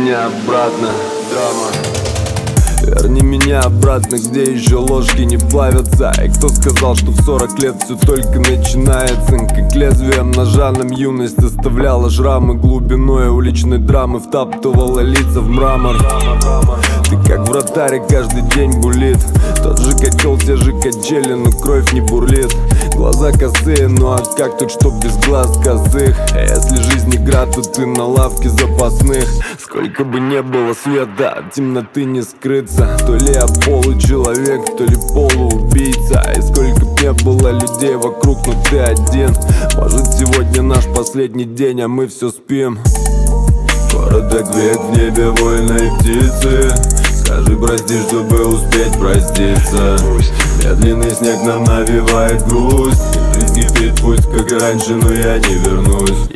меня обратно, драма. Верни меня обратно, где еще ложки не плавятся. И кто сказал, что в 40 лет все только начинается? Как лезвием ножа нам юность оставляла шрамы, глубиной уличной драмы втаптывала лица в мрамор. Ты как вратарь, каждый день булит. Тот же котел, те же качели, но кровь не бурлит. Глаза косые, ну а как тут, чтоб без глаз косых? Если жизнь игра, то ты на лавке запасных. Сколько бы не было света, от темноты не скрыться. То ли я получеловек, то ли полуубийца. И сколько б не было людей вокруг, но ты один. Может, сегодня наш последний день, а мы все спим. Короток век в небе вольной птицы. Скажи прости, чтобы успеть проститься. Медленный снег нам навевает грусть. Жизнь кипит, пусть как и раньше, но я не вернусь.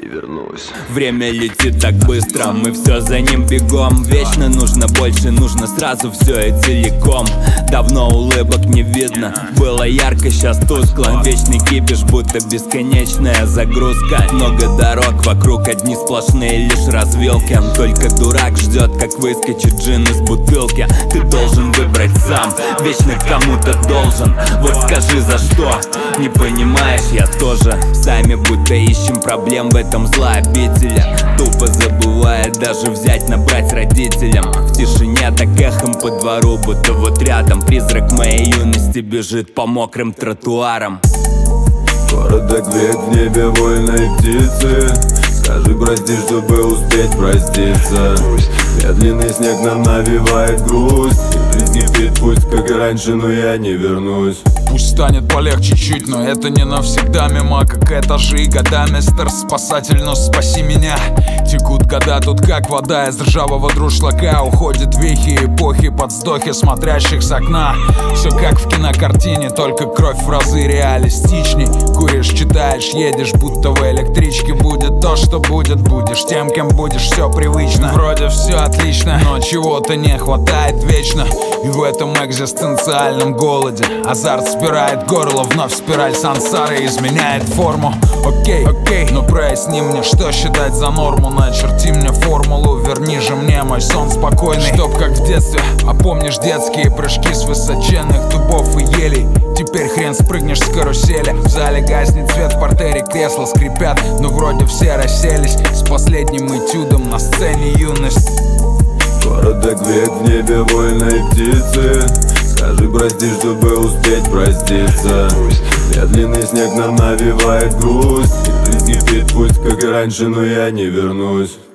Время летит так быстро, мы все за ним бегом. Вечно нужно больше, нужно сразу все и целиком. Давно улыбок не видно, было ярко, сейчас тускло. Вечный кипиш, будто бесконечная загрузка. Много дорог, вокруг одни сплошные лишь развилки. Только дурак ждет, как выскочит джин из бутылки. Ты должен выбрать сам, вечно кому-то должен. Вот скажи, за что? Не понимаешь, я тоже. Сами будто ищем проблем в этом зла обителя. Тупо забывая даже взять, набрать родителям. В тишине так эхом по двору, будто вот рядом призрак моей юности бежит по мокрым тротуарам. Короток век в небе вольной птицы. Скажи прости, чтобы успеть проститься. Медленный снег нам навевает грусть. Жизнь кипит, пусть как и раньше, но я не вернусь. Пусть станет полегче чуть, но это не навсегда. Мимо как этажи годами. Спасатель, но спаси меня. Текут года тут как вода из ржавого друшлака. Уходят вехи эпохи под вздохи смотрящих с окна. Все как в кинокартине, только кровь в разы реалистичней. Куришь, читаешь, едешь, будто в электричке. Будет то, что будет, будешь тем, кем будешь, все привычно. Вроде все отлично, но чего-то не хватает вечно. И в этом экзистенциальном голоде азарт спирает горло, вновь спираль сансары изменяет форму. Окей, но проясни мне, что считать за норму. Начерти мне формулу, верни же мне мой сон спокойный. Чтоб как в детстве, а помнишь детские прыжки с высоченных дубов и елей? Теперь хрен спрыгнешь с карусели. В зале гаснет свет, в портере кресла скрипят, но вроде все расселись. С последним этюдом на сцене юность. Короток век в небе вольной птицы. Скажи прости, чтобы успеть проститься. Медленный снег нам навевает грусть. Жизнь кипит, пусть как и раньше, но я не вернусь.